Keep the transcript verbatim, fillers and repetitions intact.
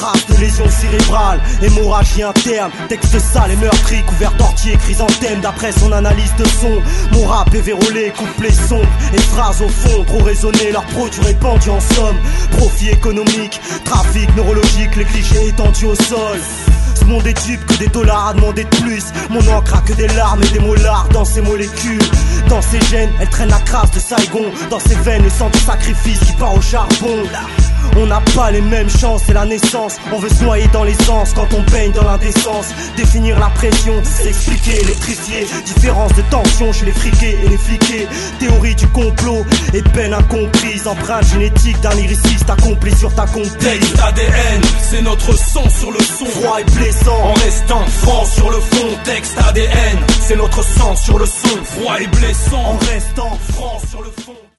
traces de lésions cérébrales, hémorragie interne, texte sale et meurtri, couvert d'orties et chrysanthèmes. D'après son analyse de son, mon rap est vérolé, couplet sombre et phrases au fond trop raisonnées, leurs produits répandus en somme. Profit économique, trafic neurologique, les clichés étendus au sol. Ce monde est type que des dollars à demander de plus. Mon encre a que des larmes et des molars dans ses molécules. Dans ses gènes, elle traîne la crasse de Saigon. Dans ses veines, le sang du sacrifice qui part au charbon. On n'a pas les mêmes chances, c'est la naissance. On veut se noyer dans l'essence quand on baigne dans l'indécence. Définir la pression, c'est expliquer, électrifier. Différence de tension chez les friqués et les fliqués. Théorie du complot et peine incomprise. Empreinte génétique d'un lyriciste accompli sur ta compte. Texte A D N, c'est notre sang sur le son. Froid et blessant, en restant franc sur le fond. Texte A D N, c'est notre sang sur le son. Froid et blessant, en restant franc sur le fond.